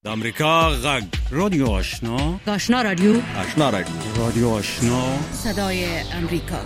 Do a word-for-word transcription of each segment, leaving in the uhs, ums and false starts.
د امریکا غږ رادیو آشنا آشنا رادیو آشنا رادیو رادیو آشنا صدای امریکا.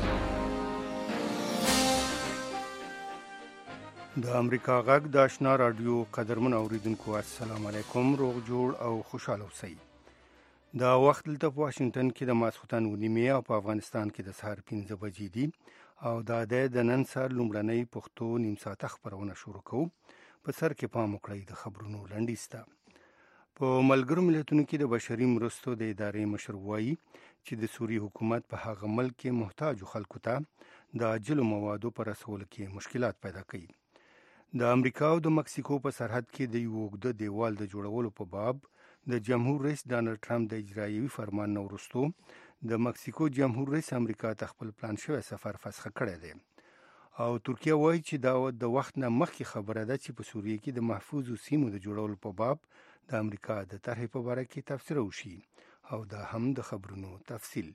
د امریکا غږ د آشنا رادیو قدرمن اوریدونکو السلام علیکم، روغ جوړ او خوشاله اوسئ. دا وخت دلته په واشنگټن کې د ماسختن ونیمه او په افغانستان کې د سهار پنځه بجې دي او دا د نن سهار لومړنۍ پښتو نیم ساعت خبرونه شروع کوو. په سر کې پام وکړئ د خبرونو لنډیسته. په ملګرو ملتونو کې د بشري مرستو د ادارې مشر وایي چې د سوریې حکومت په هغه ملک کې محتاجو خلکو ته د عاجلو موادو پر رسولو کې مشکلات پیدا کوي. د امریکا او د مکسیکو په سرحد کې د یو اوږده دیوال د جوړولو په باب د جمهور رئیس ډانلډ ټرمپ د اجرایوي فرمان نه وروسته د مکسیکو جمهور رئیس امریکا ته خپل پلان شوی سفر فسخ کړی دی او ترکیه وایي چې دا د وخت نه مخکې خبره ده چې په سوریه کې د محفوظو سیمو د جوړولو په باب د امریکا د طرحې په باره کې تفسیر وشي او دا هم د خبرونو تفصیل.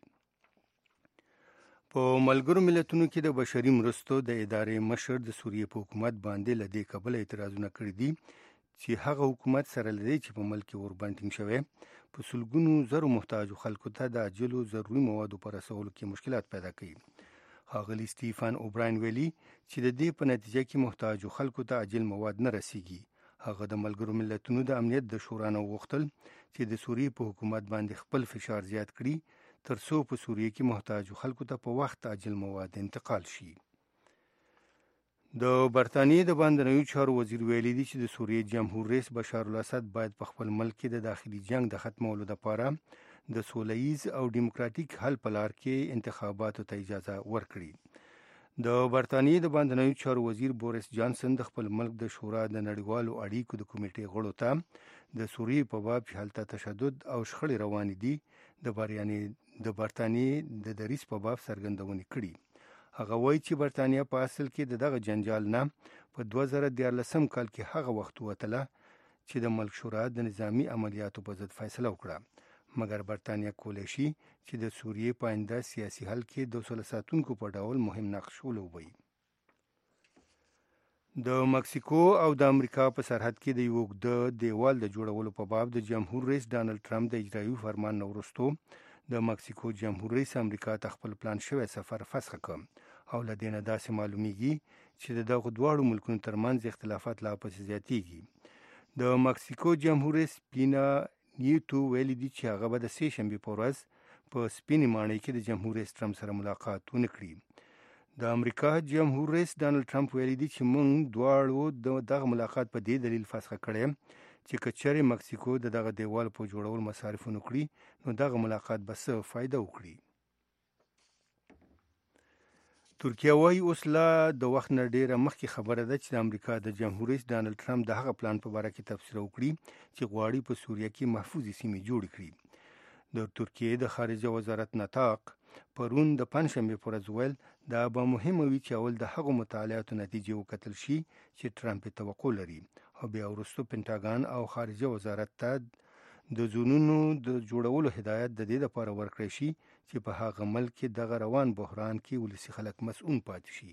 په ملګرو ملتونو کې د بشري مرستو د ادارې مشر د سوریې په حکومت باندې له دې کبله اعتراضونه کړي دي چې هغه حکومت سره لدی چې په ملک کې وربنټینګ شوی په سلګونو زرو محتاجو خلکو ته د عاجلو ضروري موادو پر رسولو کې مشکلات پیدا کوي. ښاغلي سټیفن اوبراین ویلي چې د دې په نتیجه کې محتاجو خلکو ته عاجل مواد نه رسیږي. هغه د ملګرو ملتونو د امنیت د شورا نه وغوښتل چې د سوریې په حکومت باندې خپل فشار زیات کړي ترڅو په سوریې کې محتاجو خلکو ته په وخت عاجل مواد انتقال شي. د برتانیې د باندنیو چارو وزیر ویلي دی چې د سوریې جمهور رئیس بشار الاسد باید په خپل ملک کې د داخلي جنگ د ختمولو لپاره د سوله ییز او دیموکراتیک حل په لار کې انتخاباتو ته اجازه ورکړي. د برتانیې د باندنیو چارو وزیر بوریس جانسن د خپل ملک د شورا د نړیوالو اړیکو د کمیټې غړو ته د سوریې په باب چې هلته تشدد او شخړې روانې دي د بریانې د برتانیې د دریځ په باب څرګندونې کړي. هغه وایي چې برتانیه په اصل کې د دغه جنجال نه په دوه زره دیارلسم کال کې هغه وخت وتله چې د ملک شورا د نظامی عملیاتو په ضد فیصله وکړه، مګر برتانیه کولی شي چې د سوریې په آینده سیاسي حل کې د سوله ساتونکو په ډول مهم نقش ولوبوي. د مکسیکو او د امریکا په سرحد کې د یو اوږده دیوال د جوړولو په باب د جمهور رئیس ډانلډ ټرمپ د اجرایوي فرمان نه وروسته د مکسیکو جمهور رئیس امریکا ته خپل پلان شوی سفر فسخ کړ او له دې نه داسې معلومیږي چې د دغو دواړو ملکونو ترمنځ اختلافات لا پسې زیاتیږي. د مکسیکو جمهور رئیس پینا نیتو ویلي دي چې هغه به د سې شنبې په ورځ په سپینې ماڼۍ کې د جمهور رئیس ټرمپ سره ملاقات ونه کړي. د امریکا جمهور رئیس ډانلډ ټرمپ ویلي دي چې موږ دواړو دغه ملاقات په دې دلیل فسخ کړی چې که چېرې مکسیکو د دغه دیوال په جوړول مصارف ونه کړي نو دغه ملاقات به څه فایده وکړي. ترکیه وایي اوس لا د وخت نه ډیره مخکې خبره ده چې د امریکا د جمهور رئیس ډانلډ ټرمپ د هغه پلان په باره کې تفسیر وکړي چې غواړي په سوریه کې محفوظې سیمې جوړې کړي. د ترکیې د خارجه وزارت نطاق پرون د پنجشنبې په ورځ ویل دا به مهمه وي چې اول د هغو مطالعاتو نتیجې وکتل شي چې ټرمپ یې توقع لري او بیا وروسته پنټاګان او خارجه وزارت ته د زونونو د جوړولو هدایت د دې لپاره ورکړی شي چې په هغه ملک کې دغه روان بحران کې ولسي خلک مسؤل پاتې شي.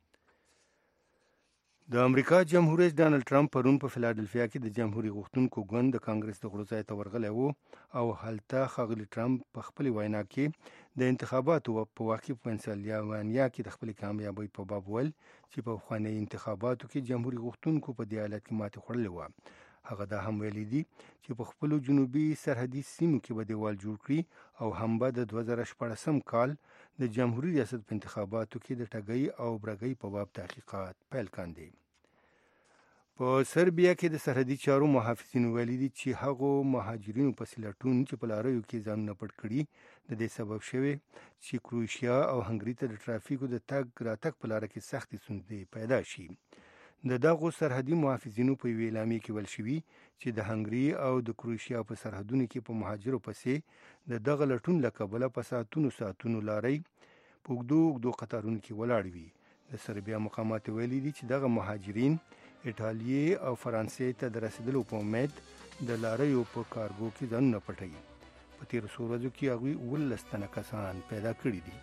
د امریکا جمهور رئیس ډانلډ ټرمپ پرون په فیلادلفیا کې د جمهوریت غوښتونکو ګوند د کانګرس د غړو ځای ته ورغلی و او هلته ښاغلي ټرمپ په خپلې وینا کې د انتخاباتو په وخت کې په پنسلوانیا کې د خپلې کامیابۍ په باب ویل چې په پخوانیو انتخاباتو کې جمهوریت غوښتونکو په دې حالت کې ماتې خوړلې وه. هغه دا هم ویلي دي چې په خپلو جنوبي سرحدي سیمو کې به دیوال جوړ کړي او هم به د دوه زره شپاړسم کال د جمهوري ریاست په انتخاباتو کې د ټګۍ او برګۍ په باب تحقیقات پیل کاندي. په سربیا کې د سرحدي چارو محافظینو ویلي دي چې هغو مهاجرینو پسې لټون چې په لاریو کې ځانونه پټ کړي د دې سبب شوی چې کروشیا او هنګري ته د ټرافیکو د تګ راتګ په لاره کې سختې ستونزې پیدا شي. د دغو سرحدي محافظینو په یوې اعلامیې کې ویل شوي چې د هنګري او د کروشیا په سرحدونو کې په مهاجرو پسې د دغه لټون له کبله په ساعتونو ساعتونو لارۍ په اوږدو اوږدو قطارونو کې ولاړ وي. د سربیا مقامات ویلي دي چې دغه مهاجرین ایټالیې او فرانسې ته د رسیدلو په امید د لاریو په کارګو کې ځانونه پټوي. په تېرو څو ورځو کې هغوی اوولس تنه کسان پیدا کړي دي.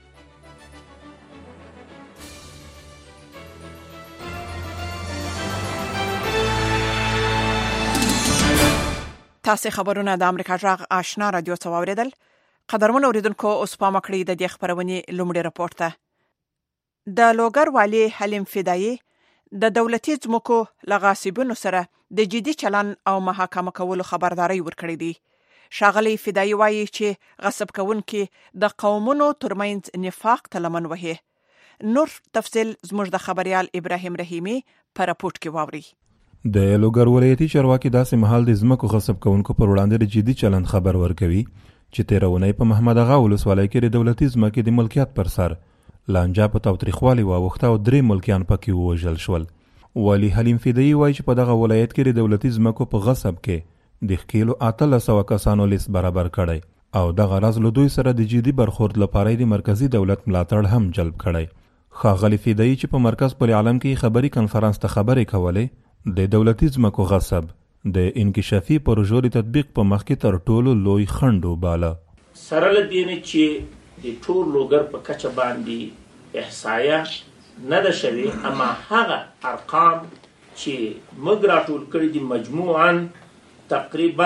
تاسو خبرونه د امریکا جغ آشنا رادیو څخه اوریدل. قدرمن اوریدونکو اوس په مکړی د دې خبرونه لومړی راپور ته. د لوګر والی حلیم فدایي د دولتي ځمکو لغاسبونو سره د جدي چلن او محاکمه کولو خبرداري ورکړې دي. شاغلی فدایي وایي چې غصب کوونکي د قومونو ترمنځ نفاق تلمن وهي. نور تفصیل زموږ د خبريال ابراهیم رحیمی په راپورټ کې واوري. د لوګر ولایتي چارواکي داسې مهال د ځمکو غصب کوونکو پر وړاندې د جدي چلند خبر ورکوي چې تیرونی په محمد اغا ولسوالۍ کې د دولتي ځمکې د ملکیت پر سر لانجه په تاوتریخوالي واوښته او درې ملکیان پکې ووژل شول. والي حلیم فدایي وایي چې په دغه ولایت کې د دولتي ځمکو په غصب کې د ښکیلو اتلس سوه کسانو لیست برابر کړی او دغه راز له دوی سره د جدي برخورد لپاره د مرکزي دولت ملاتړ هم جلب کړی. ښاغلي فدایي چې په مرکز پل عالم کې خبري کنفرانس ته خبرې کولې د دولتي ځمکو غصب د انکشافي پروژو د تطبیق په مخ کې تر ټولو لوی خنډ وباله. سره له دې نه چې د ټول لوګر په کچه باندې احصایه نه ده شوې، اما هغه ارقام چې موږ راټول کړي دي مجموعاً تقریبا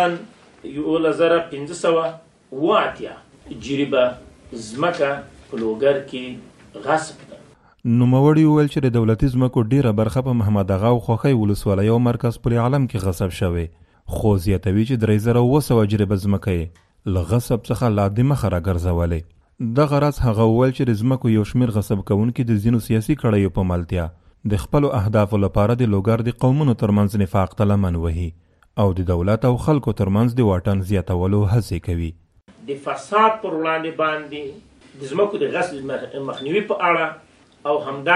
یولس زره پنځه سوه اوه اتیا جریبه ځمکه په لوګر کې غصب ده. نوموړي وویل چې د دولتي ځمکو ډیره برخه په محمد اغا او خوښۍ ولسوالۍ او مرکز پل عالم کې غصب شوې، خو زیاتوي چې درې زره اوه سوه جریبه ځمکه یې له غصب څخه لا دمخه راګرځولې. دغه راز هغه وویل چې د ځمکو یو شمېر غصب کوونکي د ځینو سیاسي کړیو په ملتیا د خپلو اهدافو لپاره د لوګر د قومونو ترمنځ نفاق ته لمن وهي او د دولت او خلکو ترمنځ د واټن زیاتولو هڅې کوي. د فساد پر وړاندې باندې د ځمکو د غصب مخنیوي په اړه او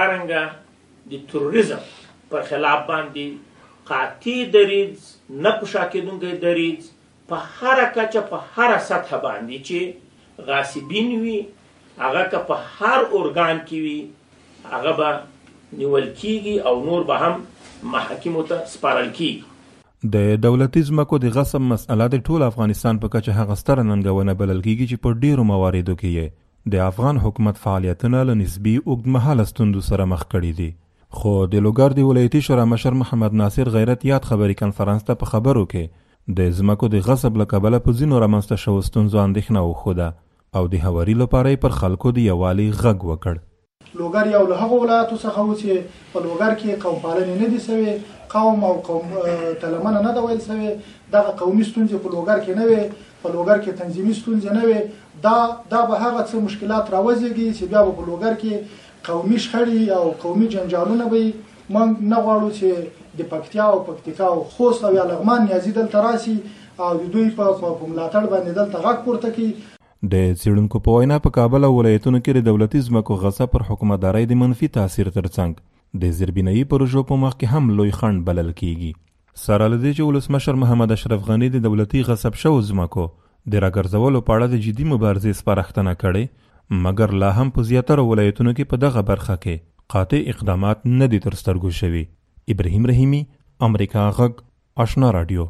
همدارنګه د تروریزم پر خلاف باندې قاطع دریځ نه پوښا کېدونکی دریځ په هره کچه په هره سطح باندې چې غاصبین وي، هغه که په هر ارګان کې وي هغه به نیول کیږي او نور به هم محاکمو ته سپارل کیږي. د دولتي ځمکو د غصب مسئله د ټول افغانستان په کچه هغه ستره ننګونه بلل کیږي چې په ډیرو مواردو کې د افغان حکومت فعالیتونه له نسبي اوږدمهاله ستونزو سره مخ کړي دي. خو د لوګر د ولایتي شورا مشر محمد ناصر غیرت یاد خبري کنفرانس ته په خبرو کې د ځمکو د غصب له کبله په ځینو رامنځته شوو ستونزو اندېښنه وښوده او د هواري لپاره یې پر خلکو د یووالي غږ وکړ. لوګر یو له هغو ولایتو څخه و چې په لوګر کې قوم پالنې نه دي سوې، قوم او قوم تلمنه نه ده ویل سوې، دغه قومي ستونزې په لوګر کې نه وې، په لوګر کې تنظیمي ستونزې نه وې. دا دا به هغه څه مشکلات راوځيږي چې بیا په لوګر کې قومي شخړې او قومي جنجالونه به موږ نه غواړو چې د پکتیا او پکتیکا او خوست او لغمان نیازي دلته راسي او د دوی په ملاتړ باندې دلته غږ پورته کوي. د څېړونکو په وینا په کابل او ولایتونو کې د دولتي ځمکو غصب پر حکومتدارۍ د منفي تاثیر ترڅنګ د زیربنایي پروژو په مخ کې هم لوی خنډ بلل کیږي. سره له دې چې ولسمشر محمد اشرف غني د دولتي غصب شوو ځمکو د راګرځولو په اړه د جدي مبارزې سپارښتنه کړې، مګر لا هم په زیاتره ولایتونو کې په دغه برخه کې قاطع اقدامات نه دي تر سترګو شوي. ابراهیم رحیمی، امریکا غږ آشنا رادیو.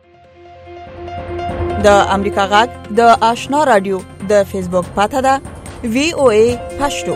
د امریکا غږ د آشنا رادیو د فیسبوک پاته ده وی او ای پښتو.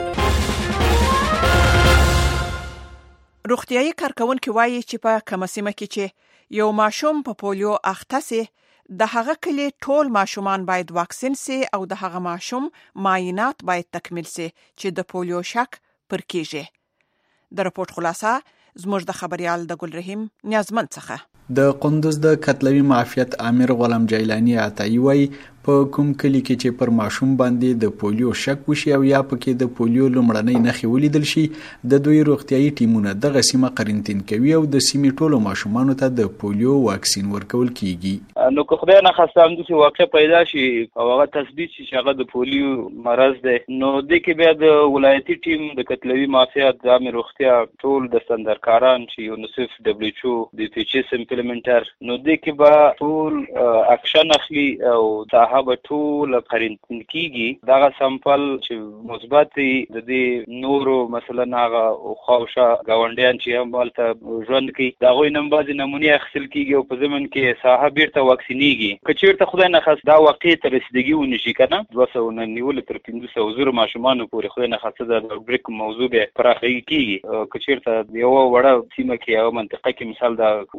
روغتیايي کارکونکي وایي چې په کومه سیمه کې چې یو ماشوم په پولیو اخته سي د هغه کلی ټول ماشومان باید واکسین سي او د هغه ماشوم معاینات باید تکمیل سي چې د پولیو شک پر کیږي. د راپورټ خلاصه زموږ د خبريال د ګل رحیم نیازمن څخه. د قندوز د کتلوي معافیت امیر غلام جیلانی عطایی وایي په کوم کلی کې چې پر ماشوم باندې د پولیو شک وشي او یا پکې د پولیو لومړنۍ نښې ولیدل شي، د دوی روغتیايي ټیمونه دغه سیمه قرنطین کوي او د سیمې ټولو ماشومانو ته د پولیو واکسین ورکول کیږي. نو که خدای نه خاصه هم چې واقع پیدا شي او هغه تثبیت شي چې هغه د پولیو مرض دی، نو د کې بیا د ولایتي ټیم د کتلوي معافیت د عامه روغتیا ټول د سندرکاران چې یونیسف، دبليو ایچ او، د پی ایچ اس امپلیمنټر، نو د کې به ټول اکشن اخلي او هغه ټول قرنطین کیږي. دغه سمپل چې مثبت دی د دې نورو مثلا هغه خواوشا گاونډیان چې هم ولته ژوند کوي دا غوي نن بعضی نمونې اخیستل کیږي او په زمن کې صاحب بیرته واکسینیږي. که چیرته خدای نه خاص دا واقع ته رسیدګي ونشي کنه دوه سوه نه نیول تر پنځه سوه زره ماشومان پورې خدای نه خاصه د بریک موضوع به پراخه کیږي. که چیرته یو وړه سیمه کې او منطقه کې مثال دا واقع پیدا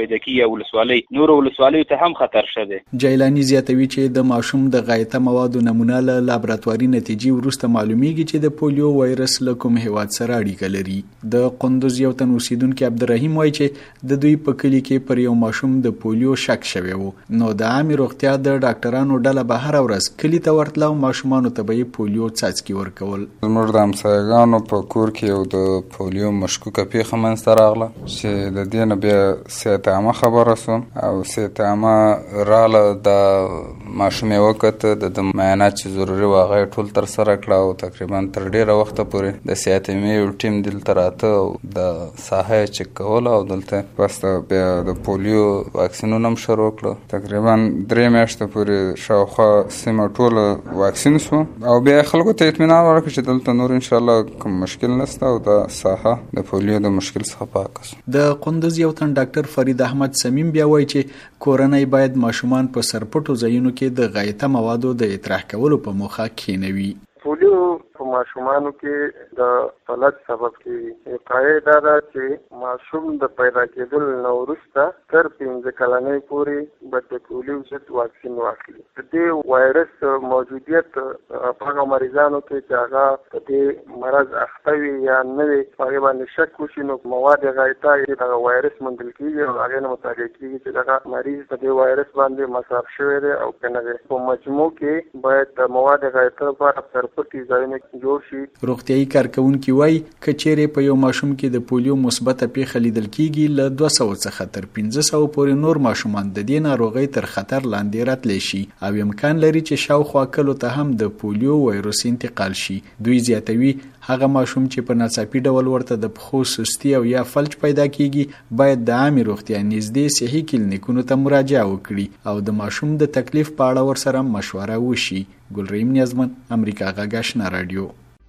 پیدا کیږي ولسوالۍ نور ولسوالۍ ته هم خطر شته. جیلانی زیاتوي چې د ماشوم د غایطه موادو نمونه له لابراتواري نتیجې وروسته معلومیږي چې د پولیو وایرس له کوم هیواد سره اړیکه لري. د قندوز یو تن اوسیدونکو عبدالرحیم وایي چې د دوی په کلی کې پر یو ماشوم د پولیو شک شوی وو، نو د عامه روغتیا د ډاکټرانو ډله به هر ورځ کلی ته ورتله او ماشومانو ته به پولیو څاڅکي ورکول. زموږ د همسایګانو په کور کې یو د پولیو مشکوکه پیښه منځته راغله چې د دې نه بیا صحت عامه خبره سوم او صحت عامه راله د ماشوم یې وکته د معاینات چې ضروري وه هغه یې ټول ترسره کړه او تقریبا تر ډېره وخته پورې د صحت عامې یو ټیم دلته راته او د ساحه یې چک کوله او دلته بس بیا د پولیو واکسینونه هم شروع کړه. تقریبا درې میاشتې پورې شاوخوا سیمه ټوله واکسین سوه او بیا خلکو ته اطمینان ورکړه چې دلته نور انشاءالله کوم مشکل نشته او د ساحه د پولیو د مشکل څخه پاکه سوه. د قندوز یو تن ډاکټر فرید احمد سمیم بیا وایي چې کورنۍ باید ماشومان په سرپټو ځایونو کې د غایطه موادو د اطراح کولو په موخه کینوي. پولیو په ماشومانو کې د فلج سبب کېږي. وقایع دا ده چې ماشوم د پیدا کېدل نه وروسته تر پنځه کلنۍ پورې به د پولیو ضد واکسین واخلي. د دې وایرس موجودیت په هغه مریضانو کې چې هغه په دې مرض اخته وي یا نه وي په هغې باندې شک وشي نو مواد غایطه یې دغه وایرس موندل کېږي او هغې نه مطالعه کېږي چې دغه مریض په دې وایرس باندې مصاب شوی دی او که نه دی. په مجموع کې باید د مواد غایطه لپاره سرپټي ځایونه جوړ شي. روغتیايي کارکونکي وایي که چیرې په یو ماشوم کې د پولیو مثبته پیښه لیدل کېږي له دوه سوه څخه تر پنځه سوه پورې نور ماشومان د دې ناروغۍ تر خطر لاندې راتلی شي او امکان لري چې شاوخوا کلو ته هم د پولیو وایرس انتقال شي. دوی زیاتوي هغه ماشوم چې په ناڅاپي ډول ورته د پښو سستی او یا فلج پیدا کېږي باید د عامې روغتیا نږدې صحي کلینیکونو ته مراجعه وکړي او د ماشوم د تکلیف په اړه ورسره مشوره وشي. ګلریم نیازمن، امریکا غږ آشنا رادیو.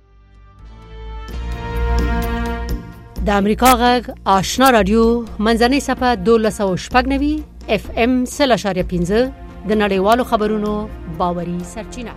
د امریکا غږ آشنا رادیو منځنۍ صفحه دولس او شپږ نوي اف ام سل اشاریه پنځه د نړیوالو خبرونو باوري سرچینه.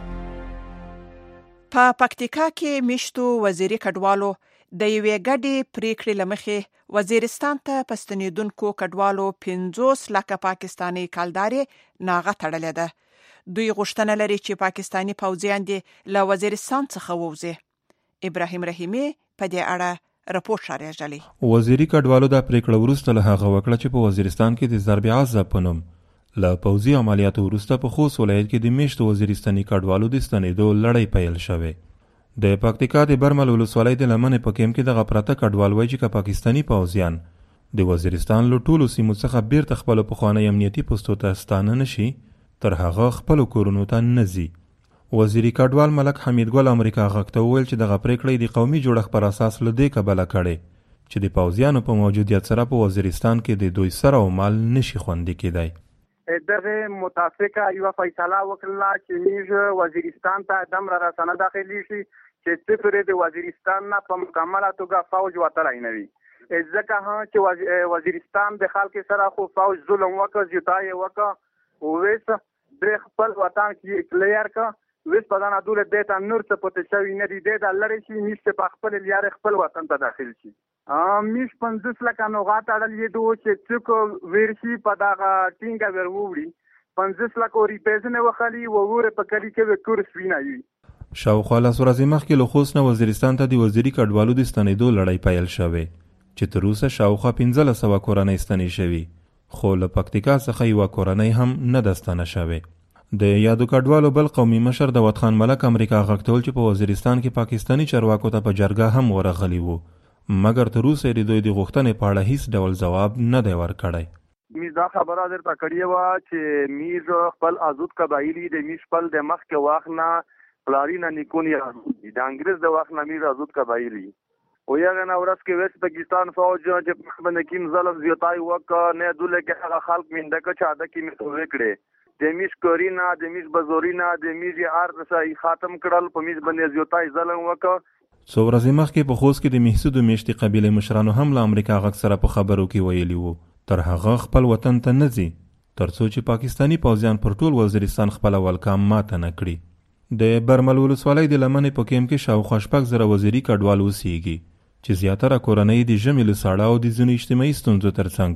په پکتیکا کې میشتو وزیري کډوالو د یوې ګډې پریکړې لمخې وزیرستان ته پستنیدونکو کډوالو پنځوس لکه پاکستاني کالدارې ناغه تړلې ده. دوی غوښتنه لري چې پاکستاني پوځیان دې له وزیرستان څخه ووځي. ابراهیم رحیمی په دې اړه راپور شریږلی. وزیري کډوالو د پریکړه وروسته له هغه وکړه چې په وزیرستان کې د ضرب عزه په نوم له پوځي عملیاتو وروسته په خوست ولایت کې د میشتو وزیرستاني کډوالو د ستنېدو لړۍ پیل شوې. د پکتیکا د برمل ولسوالۍ د لمنې په کیم کې دغه پراته کډوال وایي چې که پاکستاني پوځیان د وزیرستان له ټولو سیمو څخه بیرته خپلو پخوانۍ امنیتي پوستو ته ستانه نشي تر هغه خپلو کورونو ته نه ځي. وزیري کډوال ملک حمید ګل امریکا غږ ته وویل چې دغه پریکړه د قومي جوړښت پر اساس له دې کبله کړې چې د پوځیانو په موجودیت سره په وزیرستان کې د دوی سر او مال نشي خوندي کېدی. دغه متفقه یو فیصله وکړه چې موږ وزیرستان ته دم را رسنه داخلي شي چې صفر د وزیرستان نه په مکمله توګه فوج وتلی نه وي. ځکه چې وزیرستان د خلکو سره خو فوج ظلم وکړ، زیاتای وکړ، ویس د خپل وطن کې کلیر کا ویس په دانه دوله دیتا نور څه پته شوی نه دی د لری شي نشته په خپل لیار خپل وطن ته داخل شي. ا میش پنځوس لکه نوغات اړل یې دوه چې څوک ورشي په دغه ټینګه وروړي پنځوس لکه ری پیژنه وخلی وګوره په کلی کې کورس وینایي. شاوخوا لاس ورځې مخکې له خوست نه وزیرستان ته د وزیري کډوالو د ستنېدو لړۍ پیل شوې چې تر اوسه شاوخوا پنځلس سوه کورنۍ ستنې شوي خو له پکتیکا څخه یوه کورنۍ هم نه ده ستنه شوې. د یادو کډوالو بل قومي مشر داود خان ملک امریکا غږ ته وویل چې په وزیرستان کې پاکستاني چارواکو ته په جرګه هم ورغلي وو مګر تر اوسه یې دوی د غوښتنې په اړه هیڅ ډول ځواب نه دی ورکړی. میز دا خبره درته کړې وه چې میز خپل آزود قبایلي د میز خپل د مخکې وخت نه پلاري نه نیکونې د انګریز د وخت نه میز آزود قبایلي او یغه نه ورځ کې ویسٹ پاکستان فوج چې په باندې کیم ظلم زیاتای وکړ نه دوله کې هغه خلک منده که چاته کې مې وکړي د میش کورینا د میش بزورینا د میش ار رسای ختم کړل په میش باندې زیاتای ظلم وکړ. څو ورځې مخکې په خوست کې د محسودو میشتي قبیلې مشرانو هم له امریکا غږ سره په خبرو کې ویلي وو تر هغه خپل وطن ته نه ځي تر څو چې پاکستاني پوځیان پر ټول وزیرستان خپل ولکام ماته نه کړي. د برمل ولسوالۍ د لمنې په کیم کې شاوخوا شپږ زره وزیري کډوال اوسېږي چې زیاتره کورنۍ د ژمي له ساړه او د ځینو اجتماعي ستونزو ترڅنګ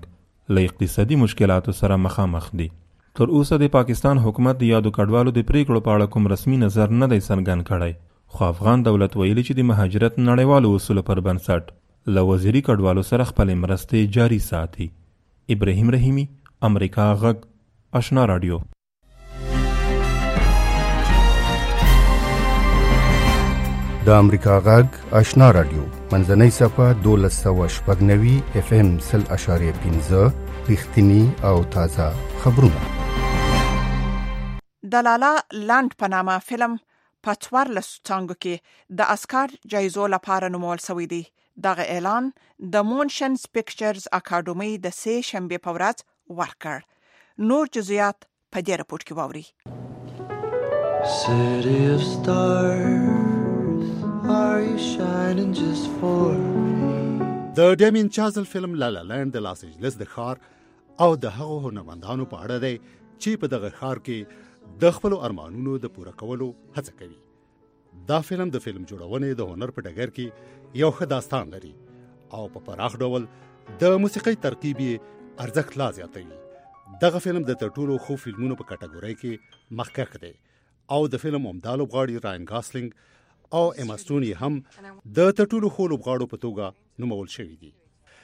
له اقتصادي مشکلاتو سره مخامخ دي. تر اوسه د پاکستان حکومت د یادو کډوالو د پریکړو په اړه کوم رسمي نظر نه دی څرګند کړی، خو افغان دولت ویلي چې د مهاجرت نړیوالو اصولو پر بنسټ له وزیري کډوالو سره خپلې مرستې جاري ساتي. ابراهیم رحیمي، امریکا غږ، آشنا رادیو. د امریکا غږ آشنا رادیو منځنۍ صفه دولس سوه شپږ نوي اف ام سل اشاریه پنځه رښتینی او تازه خبرونه. د لالا لاند په نامه فلم په څوارلسو څانګو کې د اسکار جایزو لپاره نومول شوی دی. دغه اعلان د مونشنز پکچرز اکاډمي د سې شنبې په ورځ ورکړ. نور جزئیات په دې راپور کې واوري. City of stars, are you shining just for me? د ډیمین چازل فلم لالا لند د لاس انجلس د ښار او د هغو هنرمندانو په اړه دی چې په دغه ښار کې د خپل ارمانونو د پوره کولو هڅه کوي. دا فلم د فلم جوړونې د هنر په ډګر کې یو ښه داستان لري او په پراخ ډول د موسیقۍ ترکیب یې ارزښت لا زیاتوي. دغه فلم د تر ټولو ښو فلمونو په کټګورۍ کې مخکښ دی او د فلم عمده لوبغاړي راین ګاسلینګ او اما سټون یې هم د تر ټولو ښو لوبغاړو په توګه نومول شوي دي.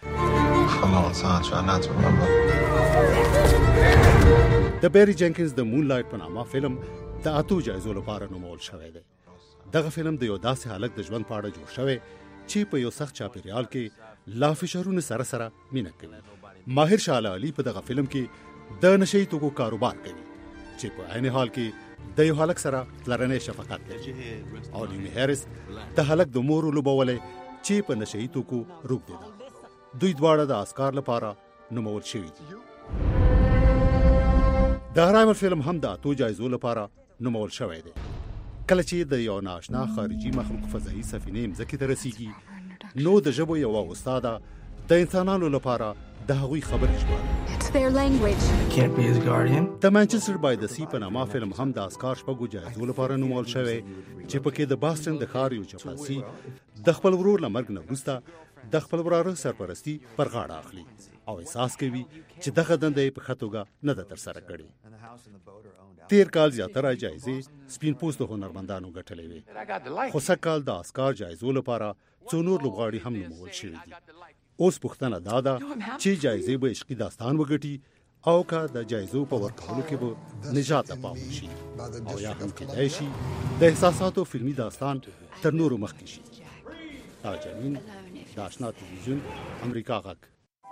د بیری جنکینز د مون لایټ په نامه فلم د اتو جایزو لپاره نومول شوی دی. دغه فلم د یو داسې حالت د ژوند په اړه جوړ شوی چې په یو سخت چاپیریال کې لا فشارونه سره سره مینه کوي. ماهر شاه علي په دغه فلم کې د نشئی توکو کاروبار کوي چې په عین حال کې د یو هلک سره پلرنۍ شفقت کوي او لیمی هیرس د هلک د مور لوبولې چې په نشئی توکو روږ دي. دوی دواړه د اسکار لپاره نومول شوي دي. د هرایمر فلم هم د اتو جایزو لپاره نومول شوی دی. کله چې د یو ناشنا خارجي مخلوق فضایي سفینې مځکې ته رسیږي نو د ژبو یوه استاده د انسانانو لپاره د هغوی خبرې ژباړي. د مانچسټر بای د سی په نامه فلم هم د اسکار شپږو جایزو لپاره نومول شوی چې پکې د باستن د ښار یو چپړاسي د خپل ورور له مرګ نه وروسته د خپل وراره سرپرستی پر غاړه اخلي او احساس کوي چې دغه دنده یې په ښه توګه نه ده ترسره کړې. تیر کال زیاتره جایزې سپین پوستو هنرمندانو ګټلې وې، خو سږ کال د اسکار جایزو لپاره څو نور لوبغاړي هم نومول شوي دي. اوس پوښتنه دا ده چې جایزې به عشقي داستان وګټي او که د جایزو په ورکولو کې به نجات ته پام وشي او یا هم کېدای شي د احساساتو فلمي داستان تر نورو مخکې شي. تاجمین د آشنا تلویزیون امریکا غږ.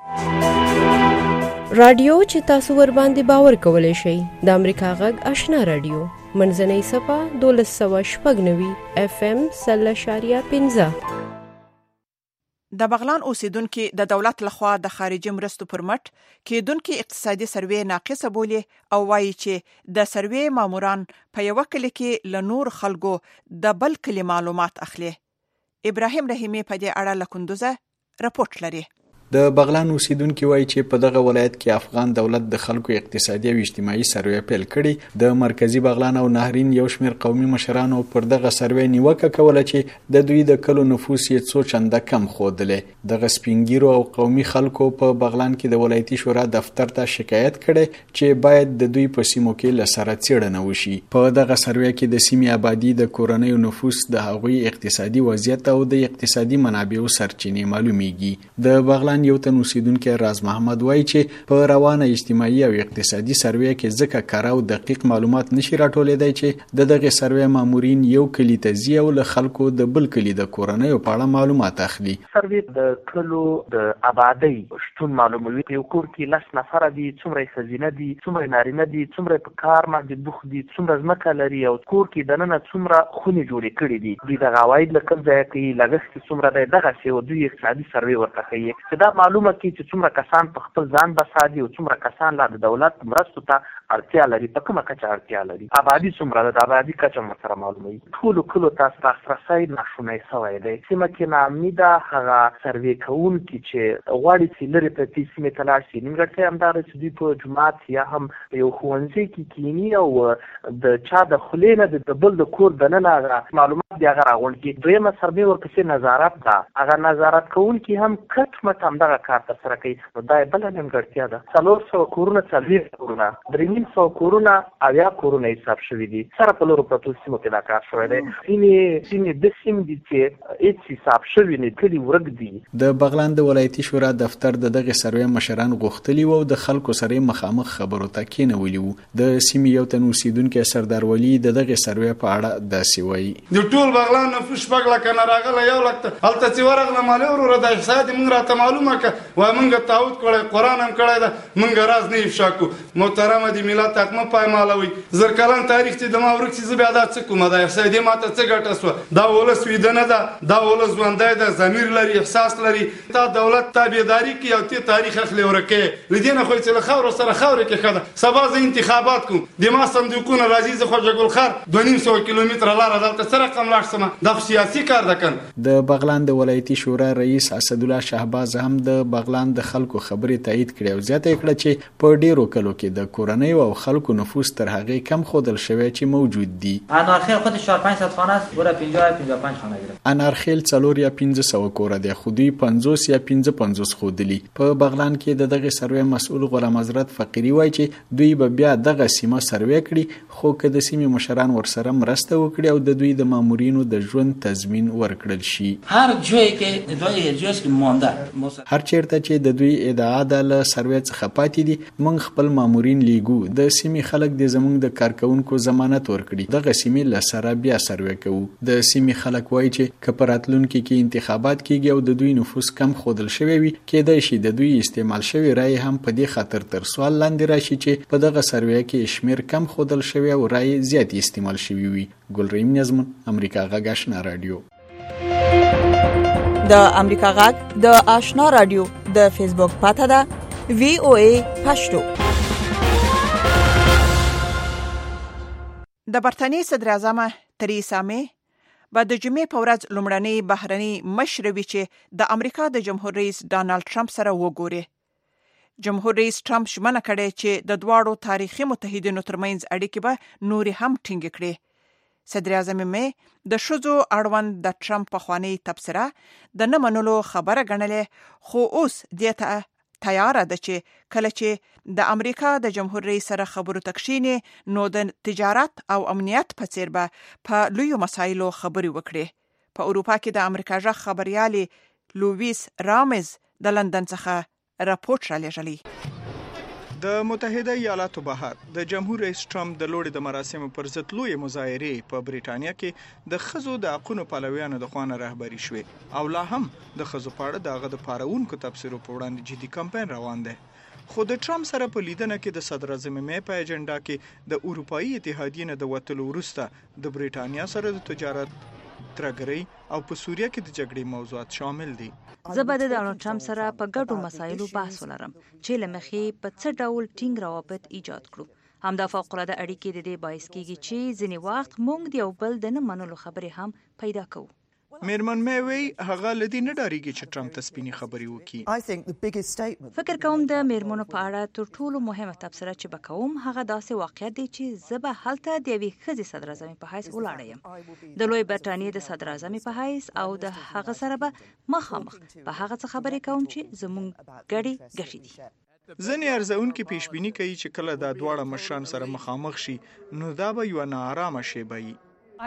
رادیو چې تاسو ور باندې باور کولای شئ د امریکا غږ آشنا رادیو منځنۍ صفه دولس سوه شپږ نوي اف ام سل اشاریه پنځه. د بغلان اوسیدونکو د دولت لخوا د خارجي مرستو پر مټ کېدونکو اقتصادي سروې ناقصه بولي او وایي چې د سروې ماموران په یو کلی کې له نور خلکو د بل کلی معلومات اخلي. ابراهیم رحیمي په دې اړه له کندوزه راپورټ لري. د بغلان اوسیدونکو وایي چې په دغه ولایت کې افغان دولت د خلکو اقتصادي او اجتماعي سروې پیل کړي. د مرکزی بغلان او نهرین یو شمېر قومي مشرانو پر دغه سروې نیوکه کوله چې د دوی د کلو نفوس یې څو چنده کم ښودلی. دغه سپینګیرو او قومي خلکو په بغلان کې د ولایتي شورا دفتر ته شکایت کړی چې باید د دوی په سیمو کې له سره څېړنه وشي. په دغه سروې کې د سیمې آبادي، د کورنیو نفوس، د هغوی اقتصادي وضعیت او د اقتصادي منابعو سرچینې معلومیږي. د بغلان یو تن اوسیدونکی راز محمد وایي چې په روانه اجتماعي او اقتصادي سروې کې ځکه کره او دقیق معلومات نشي راټولېدای چې د دغه سروې مامورین یو کلی ته ځي او له خلکو د بل کلی د کورنیو په اړه معلومات اخلي. سروې د کلو د آبادی شتون معلوموي. په یو کور کې لس نفره دي، څومره ښځینه دي، څومره نارینه دي، څومره په کار باندې بوخت دي، څومره ځمکه لري او کور کې دننه څومره خونې جوړې کړي دي. دوی دغه عواید له کوم ځایه کوي، لګښت څومره دی، دغسې او دوی اقتصادي سروې ورته ښیي چې دا معلومه کړي چې څومره کسان په خپل ځان بسا دي او څومره کسان لا د دولت مرستو ته اړتیا لري، په کومه کچه اړتیا لري، آبادي څومره ده، د آبادي کچه ورته سره معلوموي. ټولو کلو ته لاسرسی ناشونی شوی دی. سیمه کې ناامني ده. هغه سروې کوونکي چې غواړي چې لرې پرتې سیمې ته لاړ شي، نیمګړتیا همدا ده چې دوی په جومات یا هم په یو ښوونځي کې کیني او د چا د خولې نه د بل د کور دننه هغه معلومات دي هغه راغونډ کړي. دویمه سروې ورپسې نظارت ده. هغه نظارت کوونکي هم کټ مټ همدغه کار ترسره کوي. نو دا یې بله نیمګړتیا ده. څلور سوه کورونه څلوېښت کورونه درې نیم سوه کورونه اویا کورونه حساب شوي دي. سره په لرو پرتو سیمو کې دا کار شوی دی. سیمې سیمې د سیمې دي چې هېڅ حساب شوي نه، کلي ورک دي. د بغلان د ولایتي شورا دفتر د دغه سروې مشران غوښتلي وو د خلکو سره مخامخ خبرو ته کېنولي وو. د سیمې یو تن اوسیدونکی سردار ولی د دغه سروې په اړه داسې وایي: د ټول بغلان نفوس شپږ لکه نه راغلی، یو لک هلته چې ورغله مالې وروره د احصایه دې موږ راته معلومه کړه، وایي موږ تعهد کړی، قرآن هم کړی ده، موږ راز نه افشا کړو. محترمه د ملت حق مه پایمالوئ. زر کلن تاریخ چې د ما ورک شي زه بیا دا څه کومه د احصایه دې ما ته څه ګټه سوه؟ دا ولس ویده نه ده، دا ولس ژوندی ده، ضمیر لري، احساس لري. تا دولت تابعداري کوي او ته تاریخ اخلي ورکې. له دې نه خو چې له خاورو سره خاورې کې ښه ده. سبا زه انتخابات کوم، د ما صندوقونه راځي، زه خواجه ګلخار دوه نیم سوه کیلومتره لاره دلته څه رقم لاړ شمه؟ دا خو سیاسي کار ده کنه. د بغلان د ولایتي شورا رئیس اسدالله شهباز هم د بغلان د خلکو خبرې تایید کړې او زیاته یې کړه چې په ډیرو کلو کې د کورنۍ او خلکو نفوس تر هغې کم ښودل شوی چې موجود دي. انارخیل خودش چهار پنج صد خانه است، بوده پنجاه پنجاه و پنج خانه گرفت. انارخیل څلور یا پنځه سوه کوره دی، خو دوی پنځوس یا پنځه پنځوس ښودلي. په بغلان کې د دغه سروې مسؤل غلام حضرت فقیري وایي چې دوی به بیا دغه سیمه سروې کړي، خو که د سیمې مشران ورسره مرسته وکړي او د دوی د مامورینو د ژوند تضمین ورکړل شي. هر جایی که ادعای ارجاس که مانده هر چیرته چې د دوی ادعا ده له سروې څخه پاتې دي، موږ خپل مامورین لیږو. د سیمې خلک د زموږ د کارکوونکو ضمانت ورکړي، دغه سیمې له سره بیا سروې کوو. د سیمې خلک وایي چې که په راتلونکي کې انتخابات کیږي او د دوی نفوس کم ښودل شوی وي، کیدای شي د دوی استعمال شوی رای هم په دې خاطر تر سوال لاندې راشي چې په دغه سروې کې شمیر کم ښودل شوی او رای زیات استعمال شوی وي. ګلریم نظمون، امریکا غږ آشنا رادیو. د امریکا غږ د آشنا رادیو د فیسبوک پاته ده وی او ای پښتو. د برتانیې صدر اعظم تریسا می به د جمعې په ورځ لومړنۍ بهرنۍ مشره وي چې د امریکا د جمهور رئیس ډانلډ ټرمپ سره وګوري. جمهور رئیس ټرمپ ژمنه کړې چې د دواړو تاریخي متحدینو ترمنځ اړیکې به نورې هم ټینګې کړي. صدر اعظم می د ښځو اړوند د ټرمپ پخوانۍ تبصره د نه منلو خبره ګڼلې، خو اوس دې ته تیاره ده چې کله چې د امریکا د جمهور رئیس سره خبرو ته کښیني نو د تجارت او امنیت په څیر به په لویو مسایلو خبرې وکړي. په اروپا کې د امریکا غږ خبريالې لویس رامز د لندن څخه راپورټ را لېږلی. د متحده ایالاتو بهر د جمهور رئیس ټرمپ د لوړې د مراسمو پر ضد لوی مظاهرې په بریټانیا کې د ښځو د حقونو پلویانو د خوا نه رهبري شوې او لا هم د ښځو په اړه د هغه د پارونکو تبصرو په وړاندې جدي کمپاین روان دی. خو د ټرمپ سره په لیدنه کې د صدر اعظم می په اجنډا کې د اروپایي اتحادیې نه د وتلو وروسته د بریټانیا سره د تجارت، ترګرۍ او په سوریه کې د جګړې موضوعات شامل دي. زه به د ډانلډ ټرمپ سره په ګډو مسایلو بحث ولرم چې له مخې په څه ډول ټینګ روابط ایجاد کړو. همدا فوق‌العاده اړیکې د دې باعث کیږي چې ځینې وخت موږ د یو بل د نه منلو خبرې هم پیدا کوو. میرمن می وی هغه لدی نه ډاریږي چې ټرمپ ته سپینې خبرې وکړي. فکر کوم د میرمنو په اړه تر ټولو مهمه تبصره چې وکوم هغه داسې واقعیت دی چې زه به هلته د یوې ښځې صدر اعظم په حیث ولاړه یم، د لوی برټانیې د صدر اعظم په حیث، او د هغه سره به مخامخ په هغه څه خبرې کوم چې زموږ ګډې ګټې دي. ځینې ارزونکي پیشبیني کوي چې کله دا دواړه مشران سره مخامخ شي نو دا به یوه ناارامه شیبه وي.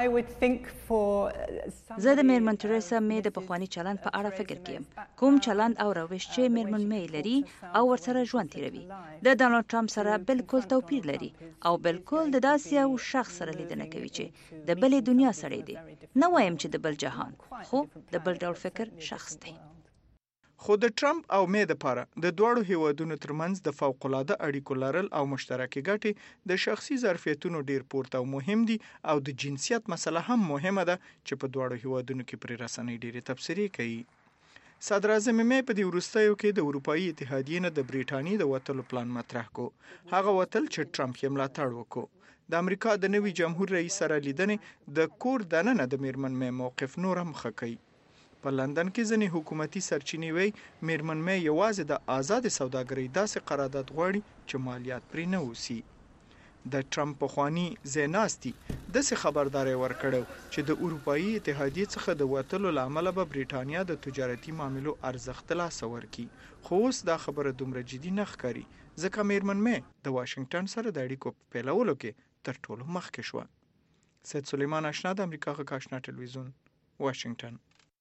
زه د میرمن تریسا می د پخوانی چلند په اړه فکر کوم، کوم چلند او روش چې میرمن می لري او ورسره ژوند تیروي د ډانلډ ټرمپ سره بالکل توپیر لري او بالکل د داسې یو شخص سره لیدنه کوي چې د بلې دنیا سړی دی. نه وایم چې د بل جهان، خو د بل ډول فکر شخص دی. خو د ټرمپ او می لپاره د دواړو هیوادونو ترمنځ د فوق‌العاده اړیکو لرل او مشترکې ګټې د شخصي ظرفیتونو ډیر پورته او مهم دي، او د جنسیت مسله هم مهمه ده چې په دواړو هیوادونو کې پرې رسنۍ ډیرې تبصرې کوي. صدر اعظم می په دې وروستیو کې د اروپایي اتحادیې نه د بریټانیې د وتلو پلان مطرح کو. هغه وتل چې ټرمپ یې ملاتړ وکړو. د امریکا د نوي جمهور رئیس سره لیدنې د کور دننه د میرمن می موقف نور هم ښه کوي. په لندن کې ځینې حکومتي سرچینې وایي میرمن می یوازې د آزاد سوداګرۍ داسې قرارداد غواړي چې مالیات پرې نه اوسي. د ټرمپ پخوانی زیناستی داسې خبرداري ورکړو چې د اروپאי اتحادیې څخه د وټلو لامل به برېټانیا د تجارتي معاملو ارزښت لا سور کی. خو اوس دا خبره دومره جدي نه ښکاري ځکه میرمن مې د واشنگټن سره د اړیکو په پیلولو کې تر ټولو مخکې شوه. سید سلیمان آشنا د امریکا غږ آشنا ټلویزیون واشنگټن.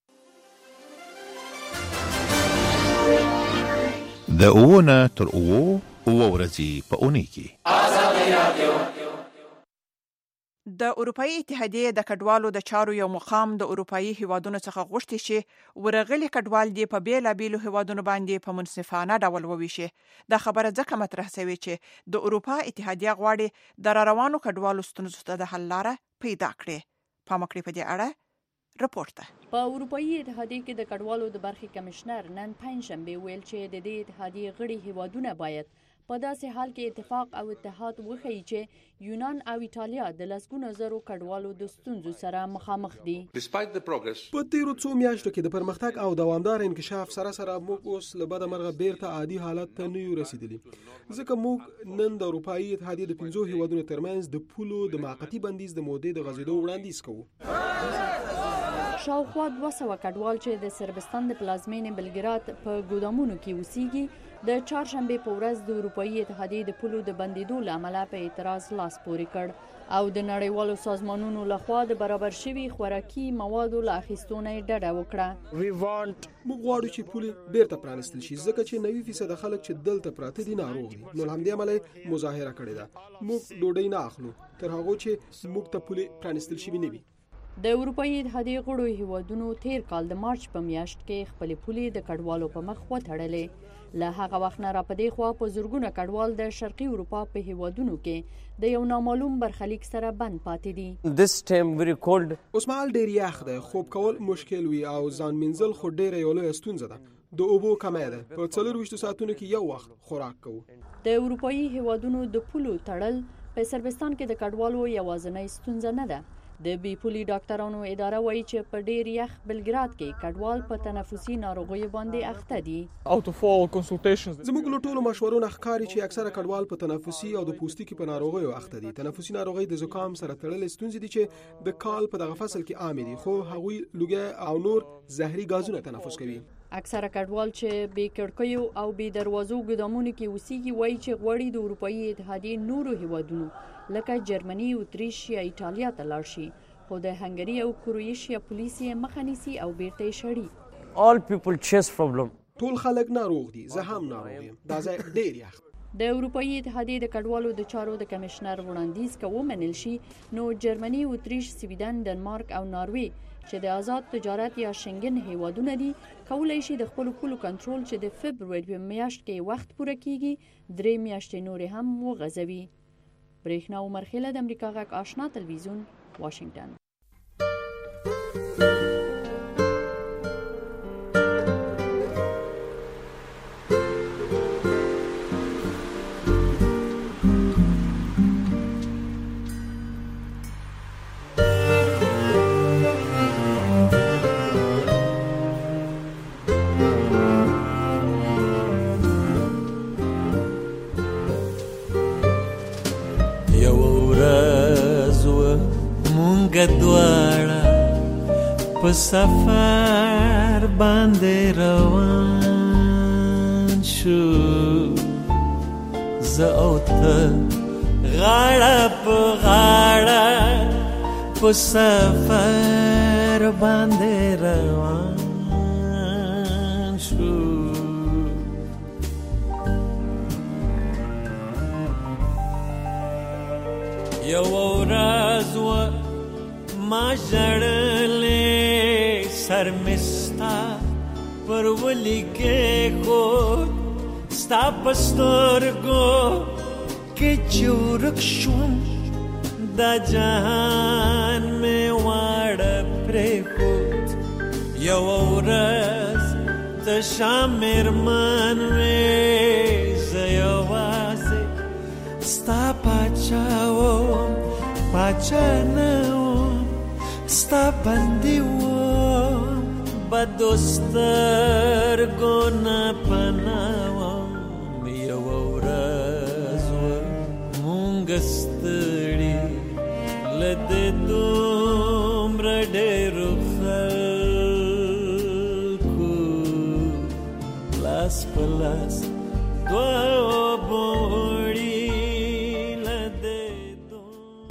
د اوونه تر اوو اوه ورځې په اونۍ کې د اروپאי اتحادیې د کډوالو د چارو یو مقام د اروپאי هیوادونو څخه غوښتي چې ورغلي کډوال دی په بیلابیلو هیوادونو باندې په منصفانه ډول وویشي. دا خبره ځکه مطرح شوې چې د اروپا اتحادیه غواړي د روانو کډوالو ستونزو ته د حل لاره پیدا کړي. پام وکړئ په دې اړه رپورت ده. په اروپאי اتحادیه کې د کډوالو د برخې کمشنر نن پنځشنبه ویل چې د دې اتحادیه غړي هیوادونه باید په داسې حال کې اتفاق او اتحاد وښیي چې یونان او ایټالیا د لسګونو زرو کډوالو د ستونزو سره مخامخ دي. په تیرو څو میاشتو کې د پرمختګ او دوامدار انکشاف سره سره موږ اوس له بده مرغه بیرته عادي حالت ته نه یو رسیدلی، ځکه موږ نن د اروپאי اتحادیې د پنځو هیوادونو ترمنځ د پولو د موقتي بندیز د مودې د غځېدو وړاندیز کوو. شاوخوا دوه سوه کډوال چې د صربستان د پلازمینې بلګراد په ګودامونو کې اوسېږي د چهارشنبې په ورځ د اروپאי اتحادیې د پولو د بندیدو له امله په اعتراض لاس پورې کړ او د نړیوالو سازمانونو لخوا د برابر شوي خوراکي موادو له اخیستو نه یې ډډه وکړه. موږ غواړو چې پولې بیرته پرانیستل شي ځکه چې نوي فیصد خلک چې دلته پراته دي ناروغ دي. نو له همدې امله مظاهره کړې ده. موږ ډوډۍ نه اخلو تر هغو چې موږ ته پولې پرانیستل شوي نه وي. د اروپאי اتحادیې غړو هیوادونو تیر کال د مارچ په میاشت کې خپل پولې د کډوالو په مخ وتړلې. له هغه وخت نه را پدې خوا په زورګونه کډوال د شرقي اروپا په هیوادونو کې د یو نامعلوم برخلیک سره بند پاتې دي. This time very cold. اوس مهال ډېر یخ دی، خوب کول مشکل وي او ځان منزل خو ډېره یو لویه ستونزه ده. د اوبو کمی ده، په څلورویشتو ساعتونو کې یو وخت خوراک کوو. د اروپאי هیوادونو د پولو تړل په صربستان کې د کډوالو یوازینۍ ستونزه نه ده. د بي پولي ډاکټرانو اداره وایي چې په ډیر یخ بلګراد کې کډوال په تنفسي ناروغیو باندې اخته دي. زموږ له ټولو مشورو نه ښکاري چې اکثره کډوال په تنفسي او د پوستکي په ناروغیو اخته دي. تنفسي ناروغي د زکام سره تړلې ستونزې دي چې د کال په دغه فصل کې عام دي، خو هغوی لوګي او نور زهري غازونه تنفس کوي. اکثره کډوال چې بې کړکیو او بې دروازو ګودامونو کې اوسېږي وایي چې غواړي د اروپאי اتحادیې نورو هیوادونو لکه جرمني، اتریش یا ایټالیا ته لاړ شي، خو د هنګري او کرویشیا پولیس یې مخه نیسي او بیرته یې شړي. All people chest problem. ټول خلک ناروغ دي، زه هم ناروغ یم. دا ځای ډېر یخ. د اروپאי اتحادیې د کډوالو د چارو د کمشنر وړاندیز که ومنل شي نو جرمني، اتریش، سویډن، ډنمارک او ناروې چې د آزاد تجارت یا شنګن هیوادونه دي کولای شي د خپل پولو کنټرول چې د فبروري په میاشت کې وخت پوره کیږي درې میاشتې نورې هم وغځوي. برېښنا عمر خیله د امریکا غږ آشنا تلویزیون واشنگټن. دواړه په سفر باندې روان شو، زه او ته غاړه په غاړه په سفر باندې روان شو. یو ورځ ما ژړلې سر مې ستا پر ولیکې خود ستا په سترګو کې چې ورک شوم دا جهان مې واړه پرېښود. یو ورځ تشه مېرمن وې زه یوازې ستا پاچا وم پاچا نه ستا بندي وم بدو سترګو نه پناه وم. یوه ورځ وه مونږ ستړي لده دومره ډېرو خلکو لاس په لاس دوه